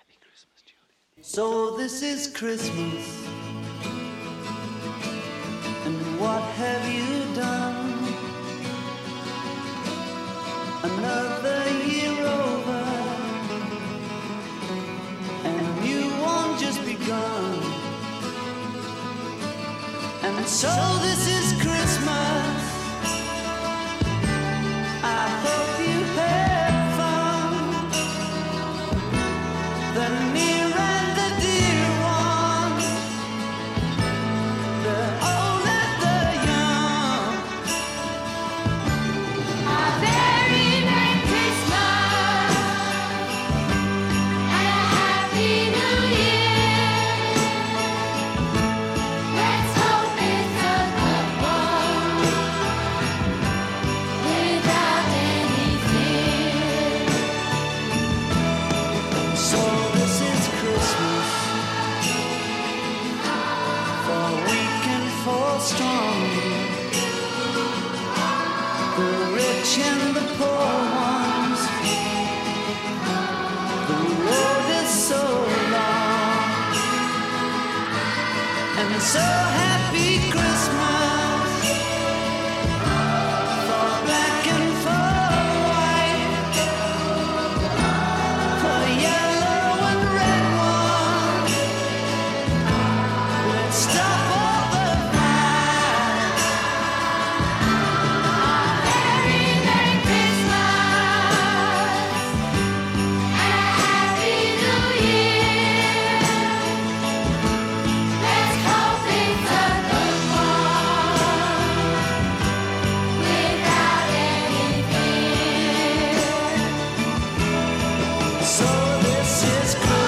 So this is Christmas, and what have you done? Another year over, and new one just begun. And so this is Christmas. I hope you had fun. The near and the dear ones, the old and the young. A very Merry Christmas and a Happy New Year. Let's hope it's a good one without any fear. So this is Christmas, for weak and for strong, the rich and the poor ones. The road is so long, and so happy Christmas for black and for white, for yellow and red ones. Let's stop all the fights. Very Merry Christmas and a Happy New Year. Let's hope it's a good one without any fear. So this is Christmas.